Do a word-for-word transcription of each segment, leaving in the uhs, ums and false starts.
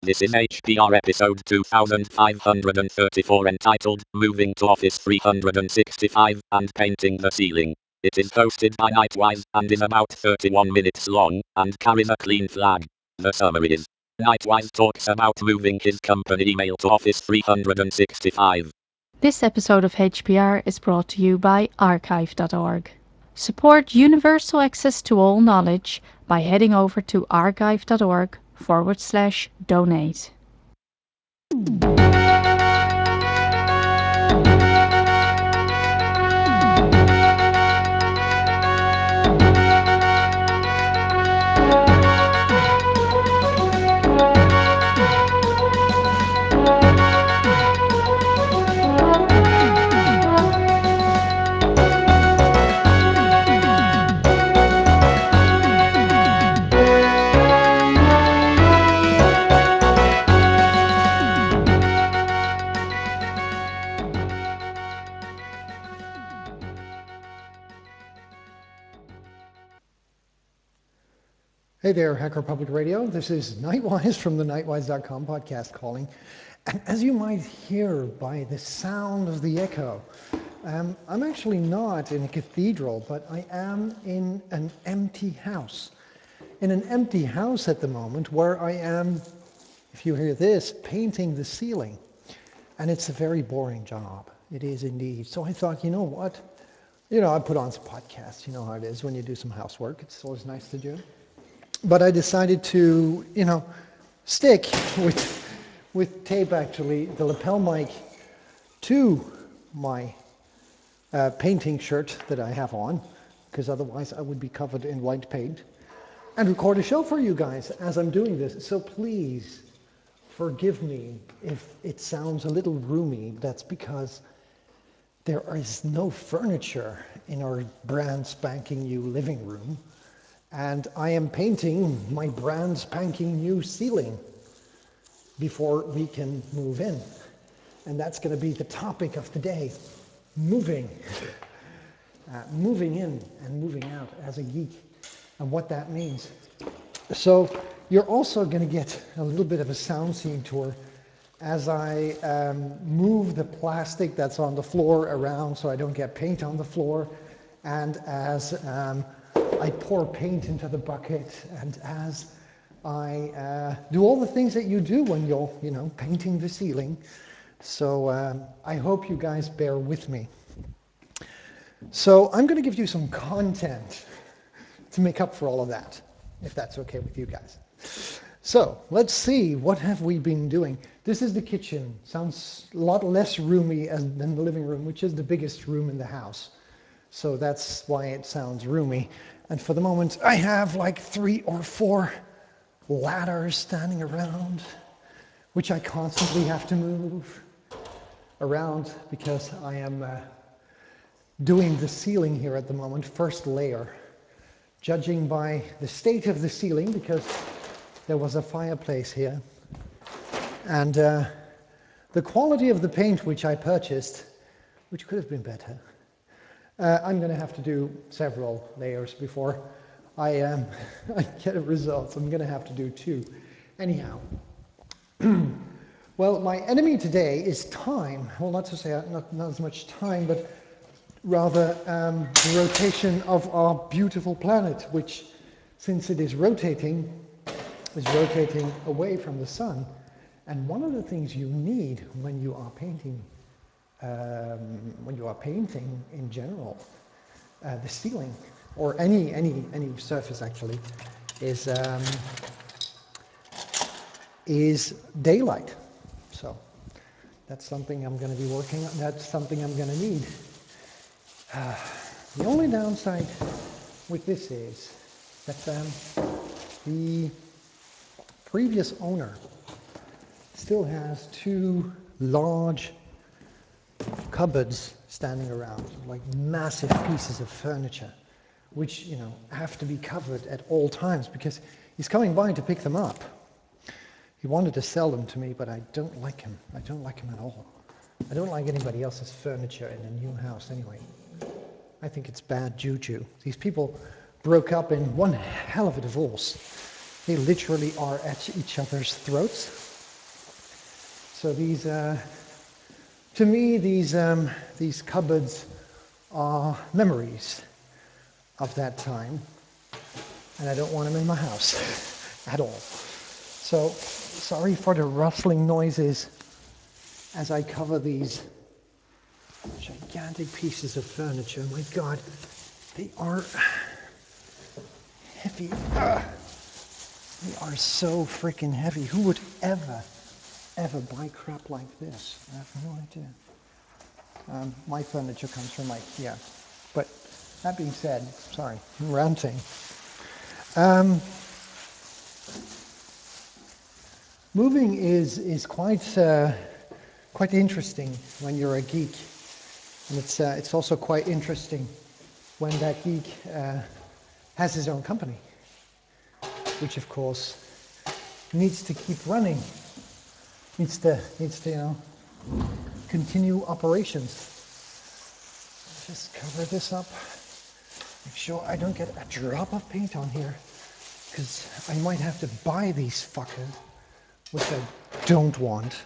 This is H P R episode two thousand five hundred thirty-four entitled Moving to Office three hundred sixty-five and Painting the Ceiling. It is hosted by Nightwise and is about thirty-one minutes long and carries a clean flag. The summary is: Nightwise talks about moving his company email to Office three hundred sixty-five. This episode of H P R is brought to you by archive dot org. Support universal access to all knowledge by heading over to archive dot org forward slash donate. Hey there, Hacker Public Radio. This is Nightwise from the nightwise dot com podcast calling. And as you might hear by the sound of the echo, um, I'm actually not in a cathedral, but I am in an empty house. In an empty house at the moment where I am, if you hear this, painting the ceiling. And it's a very boring job. It is indeed. So I thought, you know what? You know, I put on some podcasts. You know how it is when you do some housework. It's always nice to do. But I decided to, you know, stick with with tape actually, the lapel mic to my uh, painting shirt that I have on, because otherwise I would be covered in white paint, and record a show for you guys as I'm doing this. So please forgive me if it sounds a little roomy. That's because there is no furniture in our brand spanking new living room. And I am painting my brand spanking new ceiling before we can move in. And that's going to be the topic of the day, moving. Uh, moving in and moving out as a geek and what that means. So you're also going to get a little bit of a sound scene tour as I um, move the plastic that's on the floor around so I don't get paint on the floor, and as um, I pour paint into the bucket, and as I uh, do all the things that you do when you're, you know, painting the ceiling. So um, I hope you guys bear with me. So I'm going to give you some content to make up for all of that, if that's okay with you guys. So let's see, what have we been doing? This is the kitchen. Sounds a lot less roomy as, than the living room, which is the biggest room in the house. So that's why it sounds roomy. And for the moment, I have like three or four ladders standing around, which I constantly have to move around because I am uh, doing the ceiling here at the moment, first layer. Judging by the state of the ceiling, because there was a fireplace here, and uh, the quality of the paint which I purchased, which could have been better, uh, I'm going to have to do several layers before I, um, I get a result. I'm going to have to do two. Anyhow, well, my enemy today is time. Well, not to say not, not as much time, but rather um, the rotation of our beautiful planet, which, since it is rotating, is rotating away from the sun. And one of the things you need when you are painting, um, when you are painting in general, uh, the ceiling, or any any any surface actually, is um, is daylight. So that's something I'm going to be working on. That's something I'm going to need. Uh, the only downside with this is that um, the previous owner still has two large cupboards standing around, like massive pieces of furniture, which, you know, have to be covered at all times because he's coming by to pick them up. He wanted to sell them to me, but I don't like him. I don't like him at all. I don't like anybody else's furniture in a new house anyway. I think it's bad juju. These people broke up in one hell of a divorce. They literally are at each other's throats. So these, uh, to me, these um, these cupboards are memories of that time, and I don't want them in my house at all. So sorry for the rustling noises as I cover these gigantic pieces of furniture. My God, they are heavy. Ugh. They are so freaking heavy. Who would ever, ever buy crap like this? I have no idea. Um, my furniture comes from IKEA. But that being said, sorry, I'm ranting. Um, moving is is quite uh, quite interesting when you're a geek, and it's uh, it's also quite interesting when that geek uh, has his own company, which of course needs to keep running, needs to needs to you know continue operations. Just cover this up. Make sure I don't get a drop of paint on here, because I might have to buy these fuckers, which I don't want.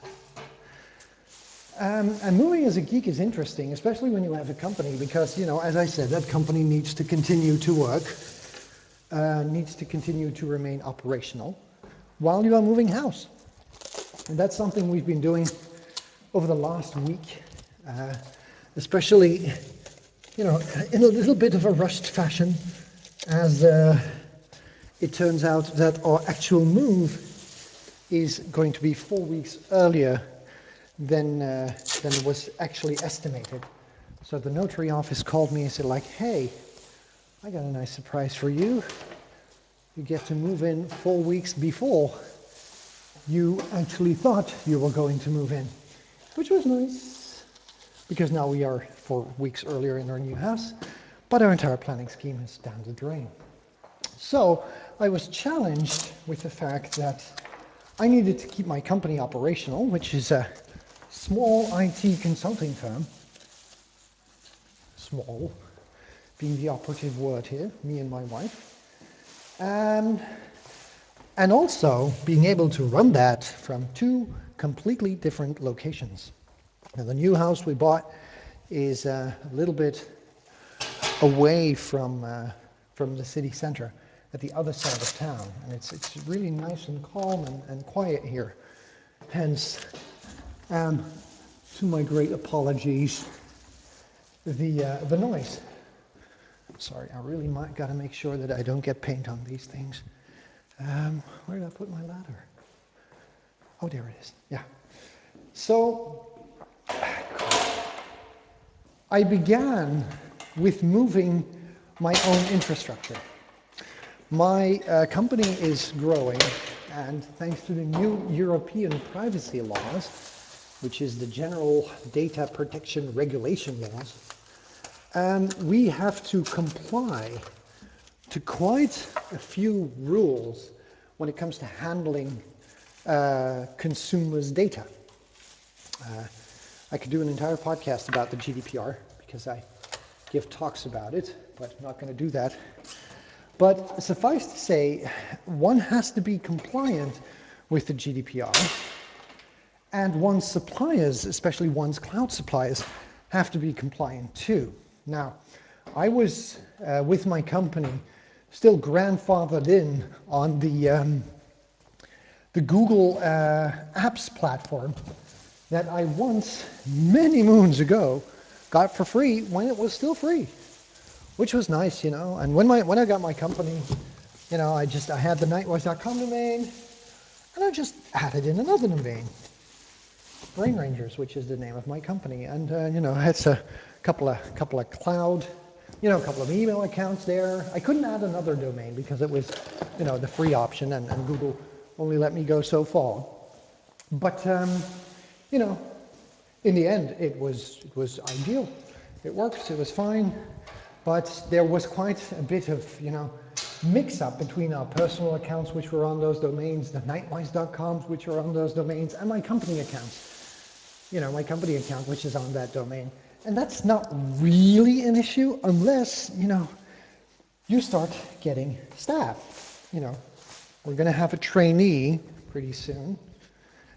Um, and moving as a geek is interesting, especially when you have a company, because, you know, as I said, that company needs to continue to work, uh, needs to continue to remain operational while you are moving house. And that's something we've been doing over the last week, uh, especially, you know, in a little bit of a rushed fashion, as uh, it turns out that our actual move is going to be four weeks earlier than uh, than was actually estimated. So the notary office called me and said, like, hey, I got a nice surprise for you. You get to move in four weeks before you actually thought you were going to move in, which was nice, because now we are four weeks earlier in our new house, but our entire planning scheme is down the drain. So I was challenged with the fact that I needed to keep my company operational, which is a small I T consulting firm. Small being the operative word here, me and my wife. Um, and also being able to run that from two completely different locations. Now, the new house we bought is uh, a little bit away from uh, from the city center, at the other side of town, and it's it's really nice and calm and, and quiet here. Hence, um, to my great apologies, the uh, the noise. Sorry, I really might got to make sure that I don't get paint on these things. Um, where did I put my ladder? Oh, there it is. Yeah. So I began with moving my own infrastructure. My uh, company is growing, and thanks to the new European privacy laws, which is the General Data Protection Regulation laws, um, we have to comply to quite a few rules when it comes to handling uh, consumers' data. Uh, I could do an entire podcast about the G D P R because I give talks about it, but I'm not going to do that. But suffice to say, one has to be compliant with the G D P R, and one's suppliers, especially one's cloud suppliers, have to be compliant too. Now, I was, uh, with my company, still grandfathered in on the, um, the Google uh, Apps platform that I once, many moons ago, got for free when it was still free, which was nice, you know. And when my when I got my company, you know, I just I had the nightwise dot com domain, and I just added in another domain, Brain Rangers, which is the name of my company, and uh, you know, it's a couple of couple of cloud, you know, a couple of email accounts there. I couldn't add another domain because it was, you know, the free option, and, and Google only let me go so far. But um, you know, in the end, it was it was ideal. It worked. It was fine. But there was quite a bit of, you know, mix-up between our personal accounts, which were on those domains, the nightwise dot coms, which were on those domains, and my company accounts. You know, my company account, which is on that domain. And that's not really an issue unless, you know, you start getting staff. You know, we're going to have a trainee pretty soon.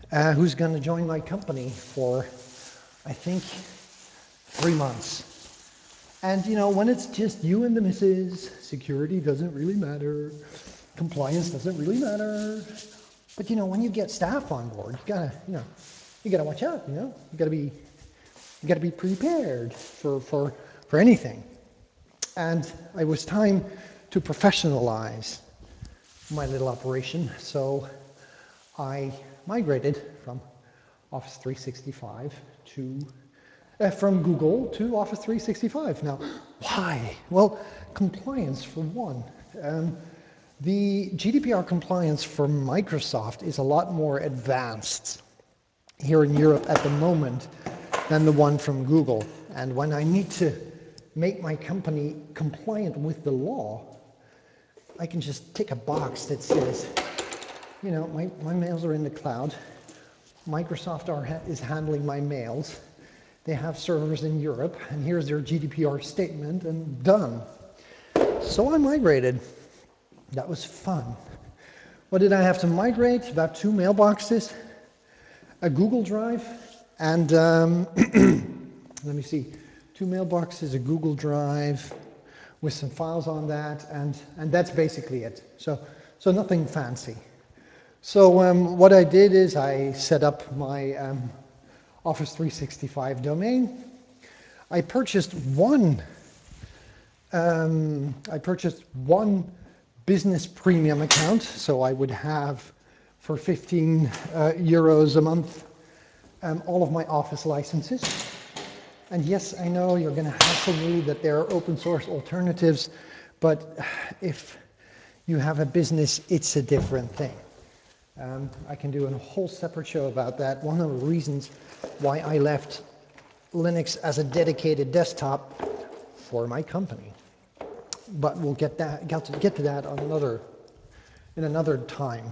uh, who's going to join my company for, I think, three months. And you know, when it's just you and the missus, security doesn't really matter, compliance doesn't really matter. But you know, when you get staff on board, you gotta, you know, you gotta watch out. You know, you gotta be, you gotta be prepared for for for anything. And it was time to professionalize my little operation, so I migrated from Office three sixty-five to uh, from Google to Office three sixty-five. Now, why? Well, compliance for one. Um, the G D P R compliance for Microsoft is a lot more advanced here in Europe at the moment than the one from Google. And when I need to make my company compliant with the law, I can just tick a box that says, you know, my, my mails are in the cloud. Microsoft are ha is handling my mails. They have servers in Europe, and here's their G D P R statement, and done. So I migrated. That was fun. What did I have to migrate? About two mailboxes, a Google Drive, and um, let me see, two mailboxes, a Google Drive with some files on that, and, and that's basically it. So, so nothing fancy. So um, what I did is I set up my um, Office three sixty-five domain. I purchased one. Um, I purchased one business premium account, so I would have for fifteen uh, euros a month um, all of my Office licenses. And yes, I know you're going to hassle me that there are open source alternatives, but if you have a business, it's a different thing. Um, I can do a whole separate show about that. One of the reasons why I left Linux as a dedicated desktop for my company. But we'll get that get to, get to that on another in another time.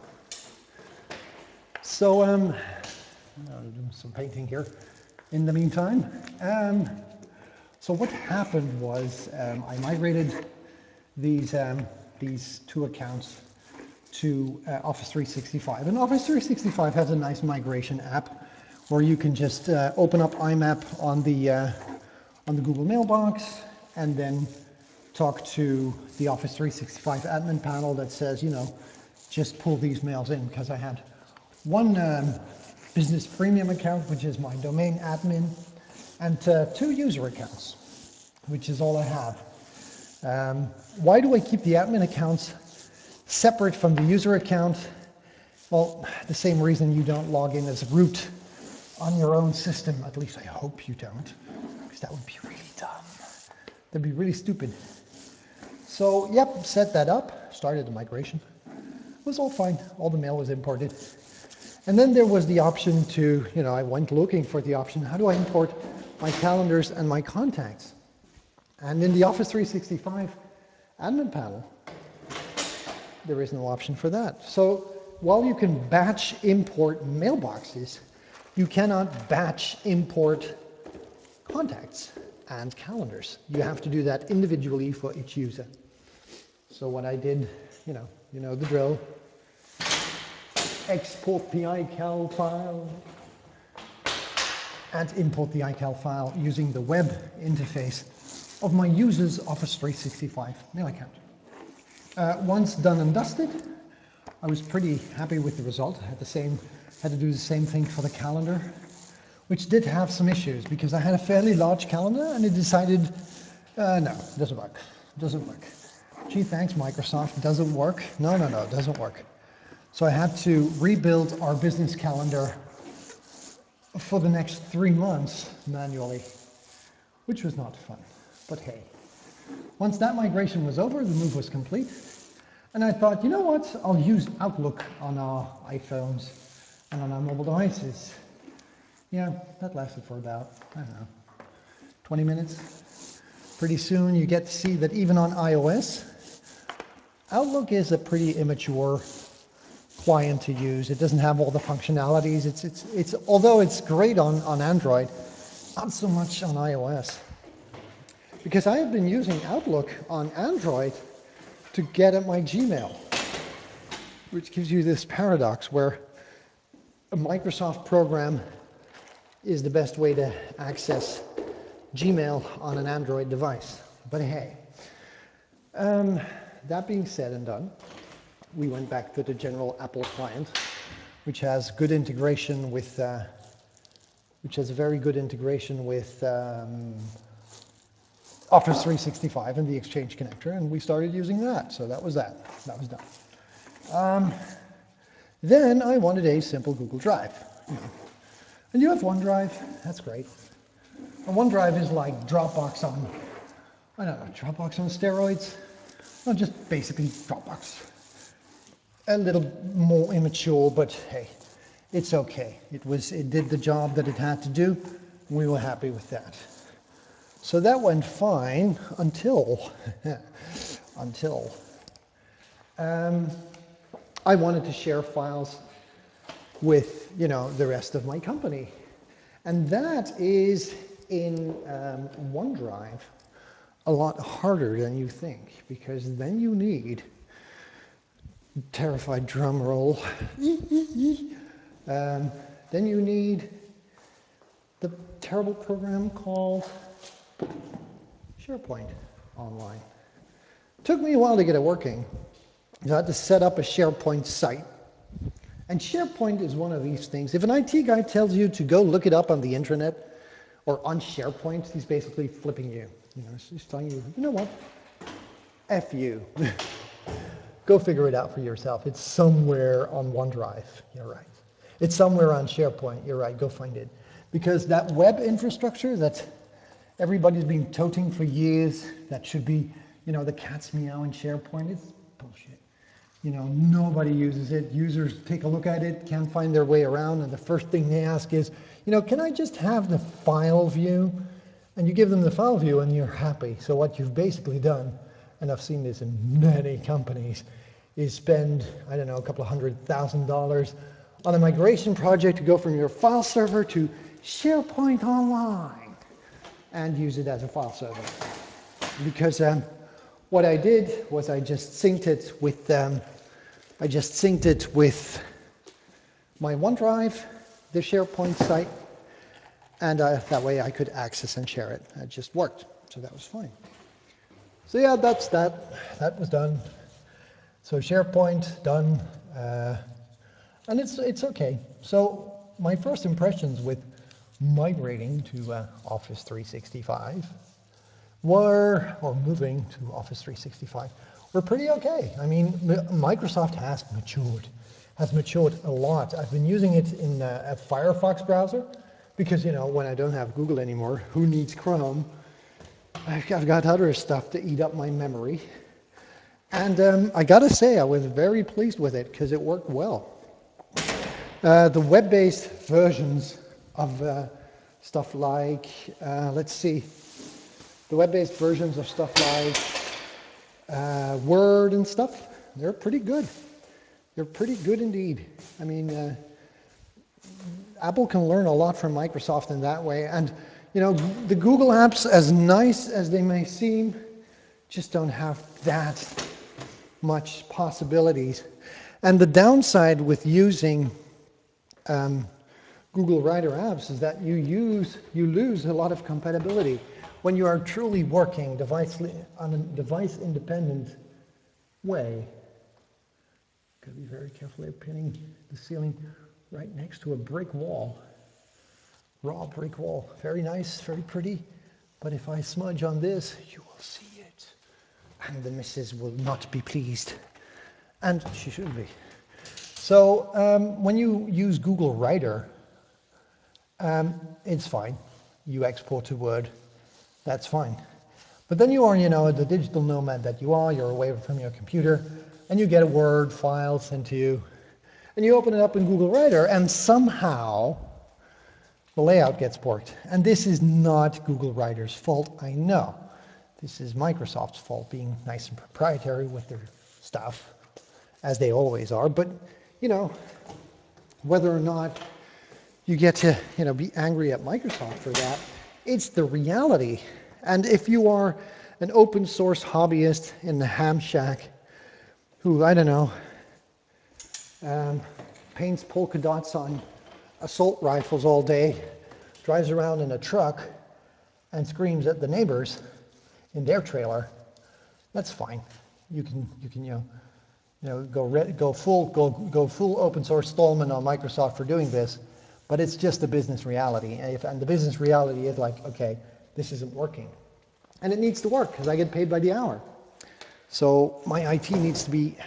So um, I'm doing some painting here. In the meantime, um, so what happened was um, I migrated these um, these two accounts to uh, Office three sixty-five. And Office three sixty-five has a nice migration app where you can just uh, open up I map on the, uh, on the Google mailbox and then talk to the Office three sixty-five admin panel that says, you know, just pull these mails in, because I had one um, business premium account, which is my domain admin, and uh, two user accounts, which is all I have. Um, why do I keep the admin accounts separate from the user account? Well, the same reason you don't log in as root on your own system. At least I hope you don't, because that would be really dumb. That'd be really stupid. So, yep, set that up, started the migration. It was all fine. All the mail was imported. And then there was the option to, you know, I went looking for the option, how do I import my calendars and my contacts? And in the Office three sixty-five admin panel, there is no option for that. So while you can batch import mailboxes, you cannot batch import contacts and calendars. You have to do that individually for each user. So what I did, you know, you know the drill. Export the I C A L file and import the I C A L file using the web interface of my user's Office three sixty-five mail account. Uh, once done and dusted, I was pretty happy with the result. I had the same, had to do the same thing for the calendar, which did have some issues because I had a fairly large calendar and it decided, uh, no, it doesn't work, it doesn't work. Gee, thanks Microsoft, it doesn't work. No, no, no, it doesn't work. So I had to rebuild our business calendar for the next three months manually, which was not fun, but hey. Once that migration was over, the move was complete, and I thought, you know what, I'll use Outlook on our iPhones and on our mobile devices. Yeah, that lasted for about, I don't know, twenty minutes. Pretty soon you get to see that even on iOS, Outlook is a pretty immature client to use. It doesn't have all the functionalities. It's, it's, it's, although it's great on, on Android, not so much on iOS. Because I have been using Outlook on Android to get at my Gmail, which gives you this paradox where a Microsoft program is the best way to access Gmail on an Android device. But hey, um, that being said and done, we went back to the general Apple client, which has good integration with, uh, which has a very good integration with um, Office three sixty-five and the Exchange connector, and we started using that. So that was that. That was done. Um, then I wanted a simple Google Drive. You know. And you have OneDrive. That's great. And OneDrive is like Dropbox on, I don't know, Dropbox on steroids. Well, just basically Dropbox. A little more immature, but hey, it's okay. It was, it did the job that it had to do. We were happy with that. So that went fine until, until um, I wanted to share files with, you know, the rest of my company. And that is in um, OneDrive a lot harder than you think, because then you need, terrified drum roll, um, then you need the terrible program called SharePoint Online. Took me a while to get it working. I had to set up a SharePoint site. And SharePoint is one of these things. If an I T guy tells you to go look it up on the internet or on SharePoint, he's basically flipping you. You know, he's telling you, you know what? F you. Go figure it out for yourself. It's somewhere on OneDrive. You're right. It's somewhere on SharePoint. You're right. Go find it. Because that web infrastructure that everybody's been toting for years, that should be, you know, the cat's meow in SharePoint, it's bullshit. You know, nobody uses it. Users take a look at it, can't find their way around, and the first thing they ask is, you know, can I just have the file view? And you give them the file view and you're happy. So what you've basically done, and I've seen this in many companies, is spend, I don't know, a couple of hundred thousand dollars on a migration project to go from your file server to SharePoint Online and use it as a file server. Because um, what I did was I just synced it with, um, I just synced it with my OneDrive, the SharePoint site, and uh, that way I could access and share it. It just worked, so that was fine. So yeah, that's that. That was done. So SharePoint done, uh, and it's it's okay. So my first impressions with migrating to uh, Office three sixty-five were, or moving to Office three sixty-five, were pretty okay. I mean, Microsoft has matured, has matured a lot. I've been using it in uh, a Firefox browser because, you know, when I don't have Google anymore, who needs Chrome? I've got other stuff to eat up my memory. And um, I gotta say, I was very pleased with it because it worked well. Uh, the web-based versions of uh, stuff like, uh, let's see, the web-based versions of stuff like uh, Word and stuff, they're pretty good. They're pretty good indeed. I mean, uh, Apple can learn a lot from Microsoft in that way. And, you know, the Google apps, as nice as they may seem, just don't have that much possibilities. And the downside with using um, Google Writer apps is that you use, you lose a lot of compatibility. When you are truly working device, on a device-independent way, gotta be very careful here, pinning the ceiling right next to a brick wall. Raw brick wall, very nice, very pretty, but if I smudge on this, you will see it. And the missus will not be pleased. And she should be. So um, when you use Google Writer, um, it's fine. You export to Word, that's fine. But then you are, you know, the digital nomad that you are, you're away from your computer, and you get a Word file sent to you, and you open it up in Google Writer, and somehow the layout gets borked. And this is not Google Writer's fault, I know. This is Microsoft's fault, being nice and proprietary with their stuff, as they always are. But, you know, whether or not you get to, you know, be angry at Microsoft for that, it's the reality. And if you are an open source hobbyist in the ham shack who, I don't know, um, paints polka dots on assault rifles all day, drives around in a truck, and screams at the neighbors in their trailer, that's fine. You can, you can, you know, you know, go re- go full, go go full open source Stallman on Microsoft for doing this, but it's just a business reality. And, if, and the business reality is like, okay, this isn't working, and it needs to work because I get paid by the hour. So my I T needs to be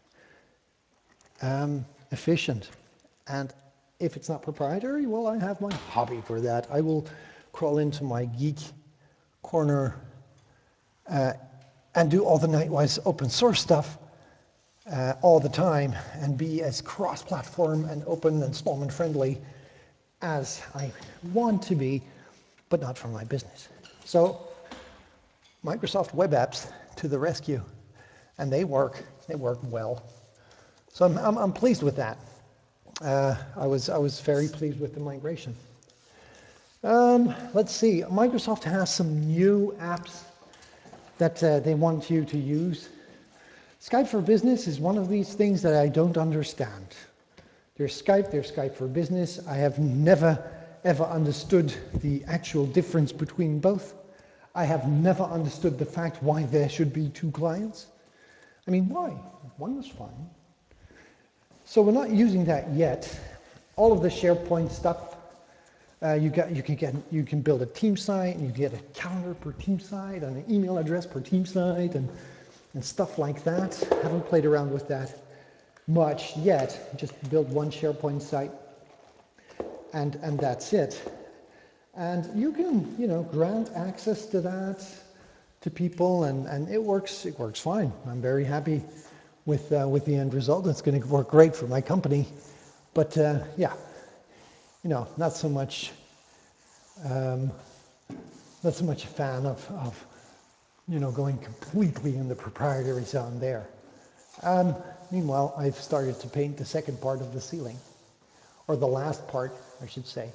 um, efficient, and if it's not proprietary, well, I have my hobby for that. I will crawl into my geek corner uh, and do all the Nightwise open source stuff uh, all the time and be as cross-platform and open and Stallman friendly as I want to be, but not for my business. So Microsoft Web Apps to the rescue, and they work. They work well. So I'm, I'm, I'm pleased with that. Uh, I was I was very pleased with the migration. Um, let's see. Microsoft has some new apps that uh, they want you to use. Skype for Business is one of these things that I don't understand. There's Skype, there's Skype for Business. I have never, ever understood the actual difference between both. I have never understood the fact why there should be two clients. I mean, why? One was fine. So we're not using that yet. All of the SharePoint stuff, uh, you, got, you, can get, you can build a team site, and you get a calendar per team site, and an email address per team site, and, and stuff like that. Haven't played around with that much yet. Just build one SharePoint site, and, and that's it. And you can, you know, grant access to that to people, and, and it works. It works fine. I'm very happy with uh, with the end result. It's going to work great for my company. But uh, yeah, you know, not so much. Um, not so much a fan of, of, you know, going completely in the proprietary zone there. Um, meanwhile, I've started to paint the second part of the ceiling, or the last part, I should say.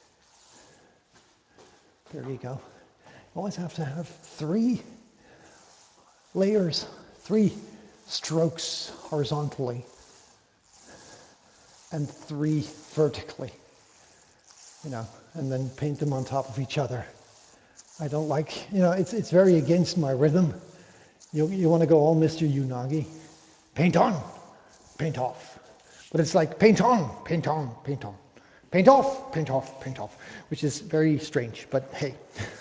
There you go. You always have to have three layers, three strokes horizontally, and three vertically, you know, and then paint them on top of each other. I don't like, you know, it's it's very against my rhythm. You you want to go all Mister Unagi, paint on, paint off, but it's like paint on, paint on, paint on, paint off, paint off, paint off, which is very strange. But hey.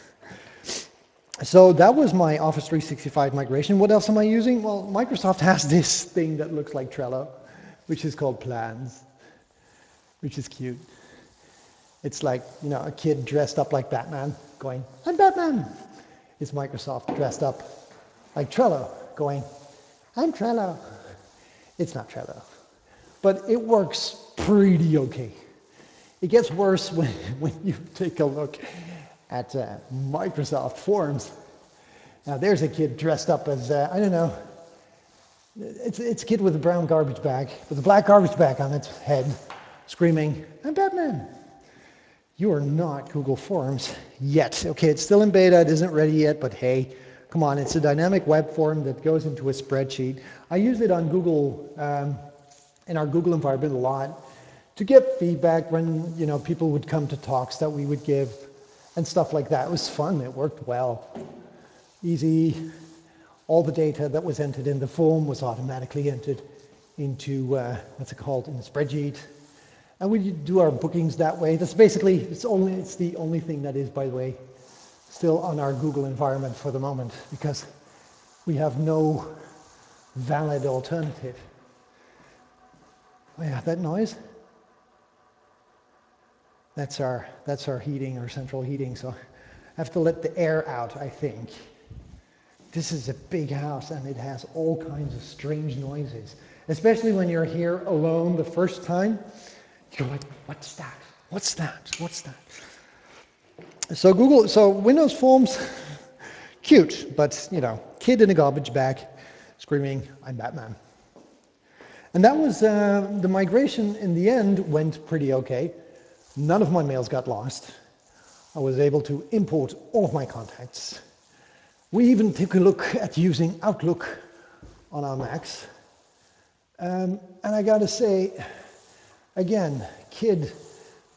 So that was my Office three sixty-five migration. What else am I using? Well, Microsoft has this thing that looks like Trello, which is called Plans, which is cute. It's like, you know, a kid dressed up like Batman going, I'm Batman. It's Microsoft dressed up like Trello going, I'm Trello. It's not Trello, but it works pretty okay. It gets worse when, when you take a look at uh, Microsoft Forms. Now there's a kid dressed up as, uh, I don't know, it's, it's a kid with a brown garbage bag, with a black garbage bag on its head, screaming, I'm Batman. You are not Google Forms yet. Okay, it's still in beta, it isn't ready yet, but hey, come on, it's a dynamic web form that goes into a spreadsheet. I use it on Google, um, in our Google environment a lot, to get feedback when, you know, people would come to talks that we would give, and stuff like that. It was fun, it worked well. Easy. All the data that was entered in the form was automatically entered into, uh, what's it called, in the spreadsheet. And we do our bookings that way. That's basically, it's only, it's the only thing that is, by the way, still on our Google environment for the moment, because we have no valid alternative. Oh yeah, that noise? That's our, that's our heating, our central heating, so I have to let the air out, I think. This is a big house and it has all kinds of strange noises, especially when you're here alone the first time. You're like, what's that? What's that? What's that? So Google, so Windows Forms, cute, but you know, kid in a garbage bag screaming, I'm Batman. And that was, uh, the migration in the end went pretty okay. None of my mails got lost. I was able to import all of my contacts. We even took a look at using Outlook on our Macs. Um, and I gotta say, again, kid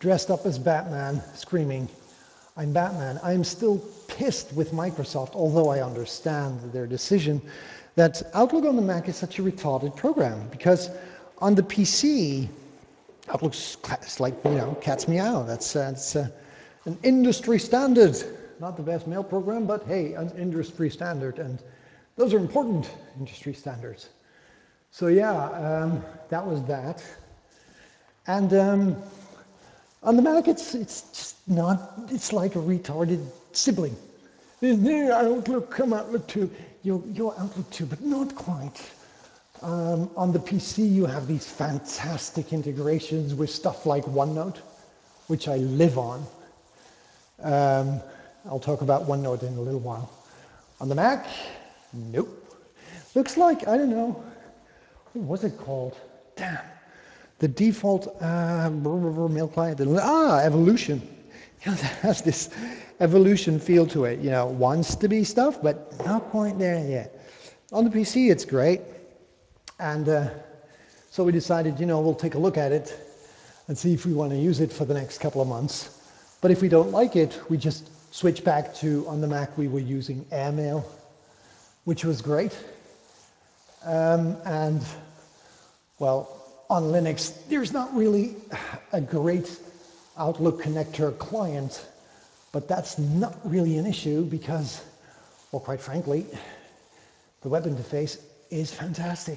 dressed up as Batman, screaming, I'm Batman. I'm still pissed with Microsoft, although I understand their decision that Outlook on the Mac is such a retarded program, because on the P C, Outlook's like, you know, cat's meow. That's, uh, that's uh, an industry standard. Not the best mail program, but hey, an industry standard. And those are important industry standards. So yeah, um, that was that. And um, on the Mac, it's, it's just not, it's like a retarded sibling. There's their Outlook, come Outlook two, your, your Outlook two, but not quite. Um, on the P C, you have these fantastic integrations with stuff like OneNote, which I live on. Um, I'll talk about OneNote in a little while. On the Mac, nope. Looks like, I don't know, what was it called? Damn. The default uh, mail client, ah, Evolution. You know, that has this Evolution feel to it. You know, wants to be stuff, but not quite there yet. On the P C, it's great. And uh, so we decided, you know, we'll take a look at it and see if we want to use it for the next couple of months. But if we don't like it, we just switch back to, on the Mac, we were using Airmail, which was great. Um, and, well, on Linux, there's not really a great Outlook connector client, but that's not really an issue because, well, quite frankly, the web interface is fantastic.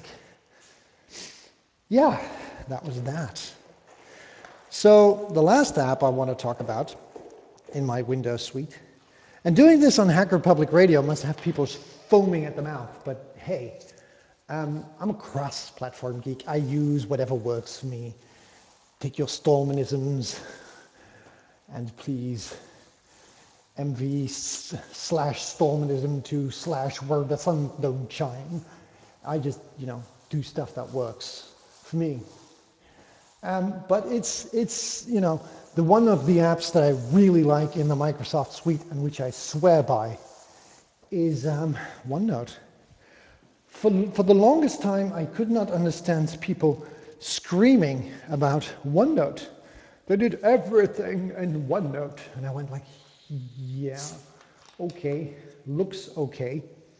Yeah, that was that. So the last app I want to talk about in my Windows suite, and doing this on Hacker Public Radio must have people foaming at the mouth, but hey, um, I'm a cross-platform geek. I use whatever works for me. Take your Stallmanisms, and please M V slash Stallmanism to slash word the sun don't shine. I just, you know, do stuff that works for me. Um, but it's, it's, you know, the one of the apps that I really like in the Microsoft suite and which I swear by is um, OneNote. For, for the longest time, I could not understand people screaming about OneNote. They did everything in OneNote. And I went like, yeah, okay, looks okay.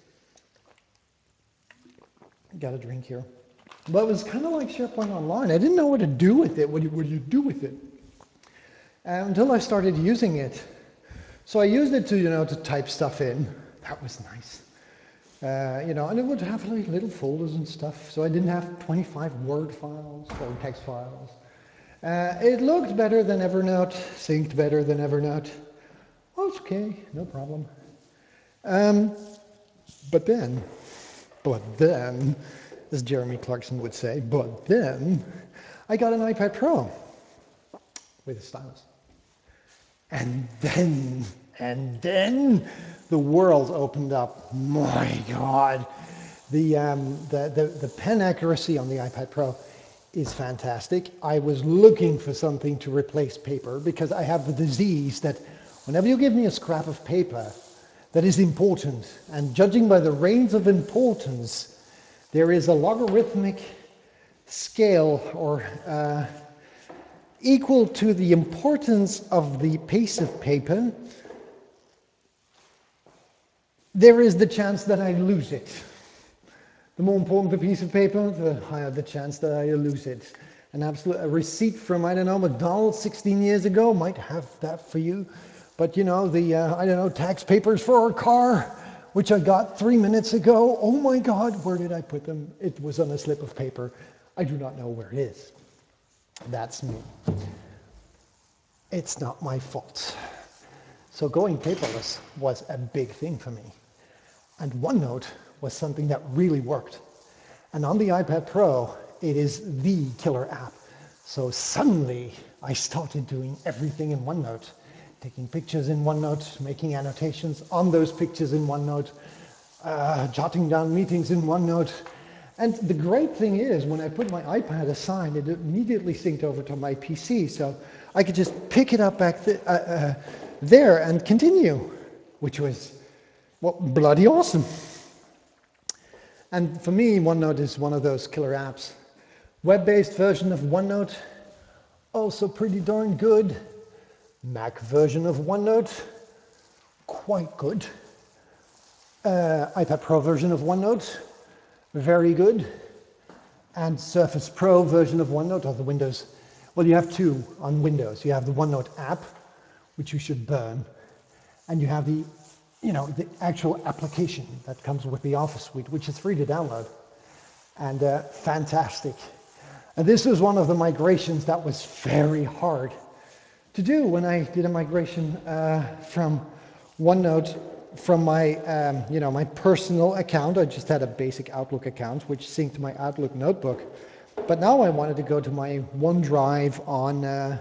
Got a drink here. But it was kind of like SharePoint Online. I didn't know what to do with it. What do you, what do, you do with it? Uh, until I started using it. So I used it to, you know, to type stuff in. That was nice. Uh, you know, and it would have like little folders and stuff. So I didn't have twenty-five Word files or text files. Uh, it looked better than Evernote, synced better than Evernote. Oh, it's okay, no problem. Um, but then, but then, as Jeremy Clarkson would say, but then I got an iPad Pro with a stylus. And then, and then the world opened up. My God. The, um, the, the, the pen accuracy on the iPad Pro is fantastic. I was looking for something to replace paper because I have the disease that whenever you give me a scrap of paper that is important, and judging by the range of importance, there is a logarithmic scale or uh, equal to the importance of the piece of paper, there is the chance that I lose it. The more important the piece of paper, the higher the chance that I lose it. An absolute a receipt from, I don't know, McDonald's sixteen years ago might have that for you. But you know, the, uh, I don't know, tax papers for our car, which I got three minutes ago. Oh my God, where did I put them? It was on a slip of paper. I do not know where it is. That's me. It's not my fault. So going paperless was a big thing for me. And OneNote was something that really worked. And on the iPad Pro, it is the killer app. So suddenly, I started doing everything in OneNote. Taking pictures in OneNote, making annotations on those pictures in OneNote, uh, jotting down meetings in OneNote. And the great thing is, when I put my iPad aside, it immediately synced over to my P C. So I could just pick it up back th uh, uh, there and continue, which was, well, bloody awesome. And for me, OneNote is one of those killer apps. Web-based version of OneNote, also pretty darn good. Mac version of OneNote, quite good. Uh, iPad Pro version of OneNote, very good. And Surface Pro version of OneNote, or the Windows. Well, you have two on Windows. You have the OneNote app, which you should burn, and you have the, you know, the actual application that comes with the Office Suite, which is free to download, and uh, fantastic. And this was one of the migrations that was very hard to do when I did a migration uh, from OneNote from my, um, you know, my personal account. I just had a basic Outlook account, which synced to my Outlook notebook. But now I wanted to go to my OneDrive on, uh,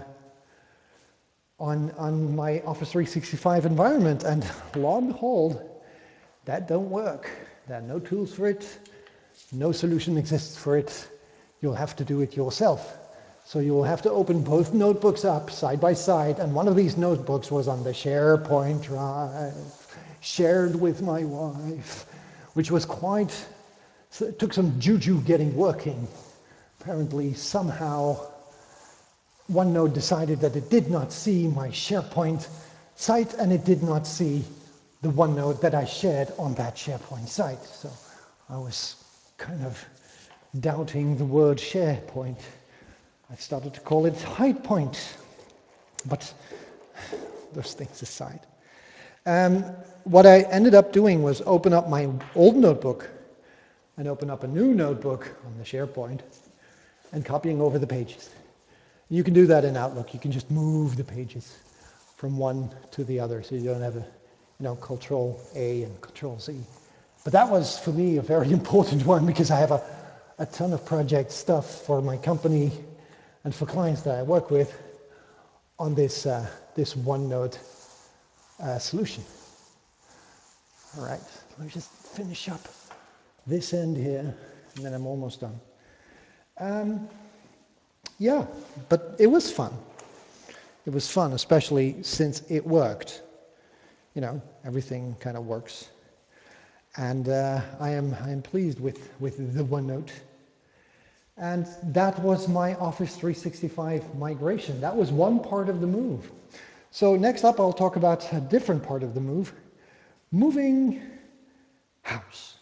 on, on my Office three sixty-five environment, and lo and behold, that don't work. There are no tools for it. No solution exists for it. You'll have to do it yourself. So you will have to open both notebooks up side by side, and one of these notebooks was on the SharePoint drive, shared with my wife, which was quite, so it took some juju getting working. Apparently, somehow, OneNote decided that it did not see my SharePoint site, and it did not see the OneNote that I shared on that SharePoint site. So I was kind of doubting the word SharePoint. I started to call it High Point, but those things aside. Um, what I ended up doing was open up my old notebook and open up a new notebook on the SharePoint and copying over the pages. You can do that in Outlook. You can just move the pages from one to the other, so you don't have a, you know, Control A and Control Z. But that was, for me, a very important one because I have a, a ton of project stuff for my company and for clients that I work with on this, uh, this OneNote uh, solution. All right, let me just finish up this end here, and then I'm almost done. Um, yeah, but it was fun. It was fun, especially since it worked. You know, everything kind of works. And uh, I am I am pleased with, with the OneNote. And that was my Office three sixty-five migration. That was one part of the move. So next up, I'll talk about a different part of the move, moving house.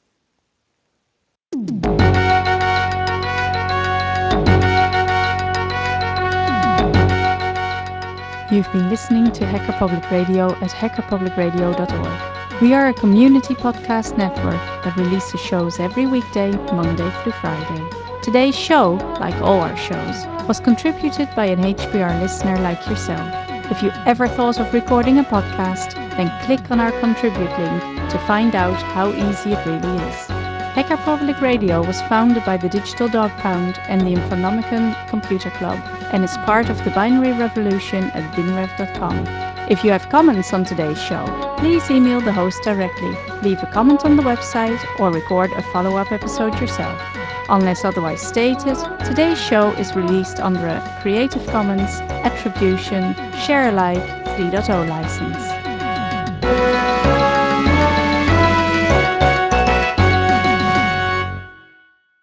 You've been listening to Hacker Public Radio at hacker public radio dot org. We are a community podcast network that releases shows every weekday, Monday through Friday. Today's show, like all our shows, was contributed by an H P R listener like yourself. If you ever thought of recording a podcast, then click on our contribute link to find out how easy it really is. Hacker Public Radio was founded by the Digital Dog Pound and the Infonomicon Computer Club and is part of the Binary Revolution at binrev dot com. If you have comments on today's show, please email the host directly, leave a comment on the website, or record a follow-up episode yourself. Unless otherwise stated, today's show is released under a Creative Commons Attribution Share Alike three point oh license.